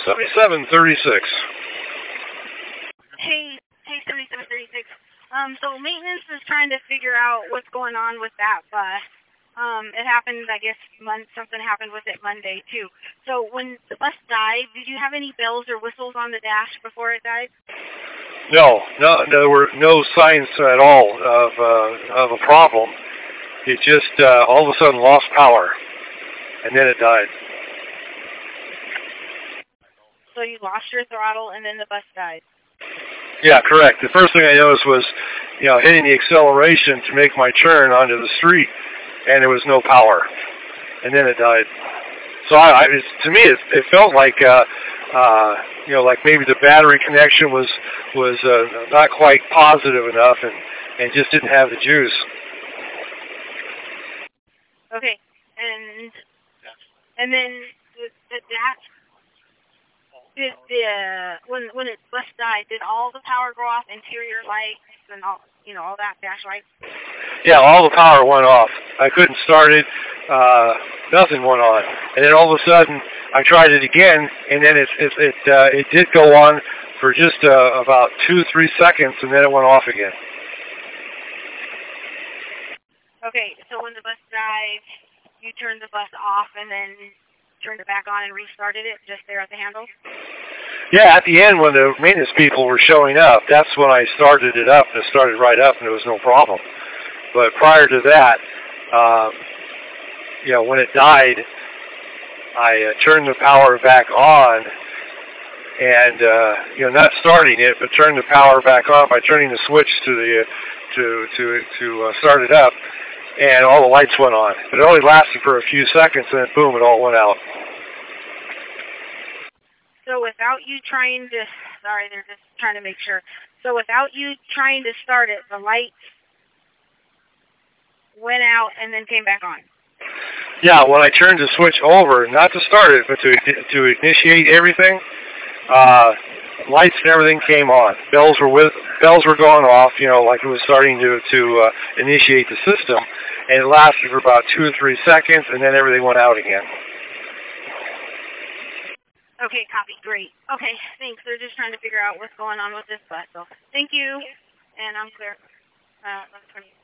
7736. Hey, 7736. So maintenance is trying to figure out what's going on with that bus. It happened, I guess, something happened with it Monday, too. So when the bus died, did you have any bells or whistles on the dash before it died? No, there were no signs at all of a problem. It just all of a sudden lost power, and then it died. So you lost your throttle, and then the bus died? Yeah, correct. The first thing I noticed was, hitting the acceleration to make my turn onto the street, and there was no power, and then it died. So to me, it felt like, like maybe the battery connection was not quite positive enough, and just didn't have the juice. Okay, and then that. When it bus died, did all the power go off, interior lights and all that, dash lights? Yeah, all the power went off. I couldn't start it. Nothing went on. And then all of a sudden, I tried it again, and then it did go on for just about 2-3 seconds, and then it went off again. Okay, so when the bus died, you turned the bus off, and then turned it back on and restarted it just there at the handle? Yeah, at the end when the maintenance people were showing up, that's when I started it up, and it started right up, and there was no problem. But prior to that, when it died, I turned the power back on, and not starting it, but turned the power back on by turning the switch to start it up. And all the lights went on. It only lasted for a few seconds, and then boom, it all went out. So without you trying to, sorry, they're just trying to make sure. So without you trying to start it, the lights went out and then came back on? Yeah, when I turned the switch over, not to start it, but to initiate everything, lights and everything came on. Bells were going off, like it was starting to initiate the system, and it lasted for about 2 or 3 seconds, and then everything went out again. Okay, copy. Great. Okay, thanks. They're just trying to figure out what's going on with this bus. So thank you, and I'm clear. 11:20.